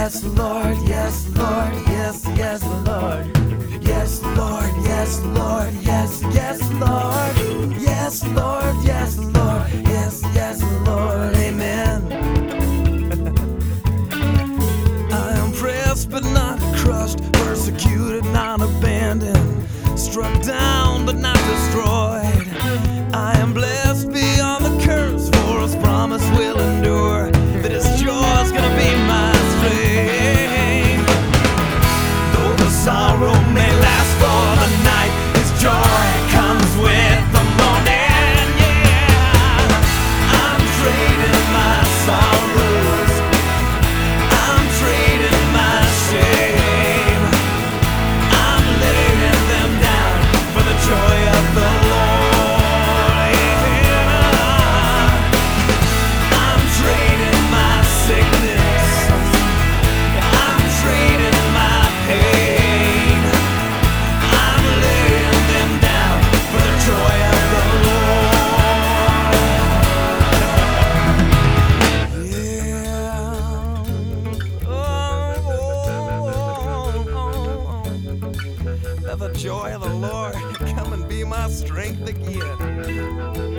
Yes, Lord, yes, Lord, yes, yes, Lord. Yes, Lord, yes, Lord, yes, yes, Lord. Yes, Lord, yes, Lord, yes, yes, Lord. Amen. I am pressed but not crushed, persecuted, not abandoned, struck down but not destroyed. I am blessed beyond the curse, for His promise will endure, that His joy is gonna be my strength. Though the sorrow may last for the night, His joy comes with the morning. Yeah, I'm trading my sorrows, I'm trading my shame, I'm laying them down for the joy of the Lord. Yeah, I'm trading my sickness, I'm trading my pain, I'm laying them down for the joy of the Lord. Yeah. Let the joy of the Lord come and be my strength again.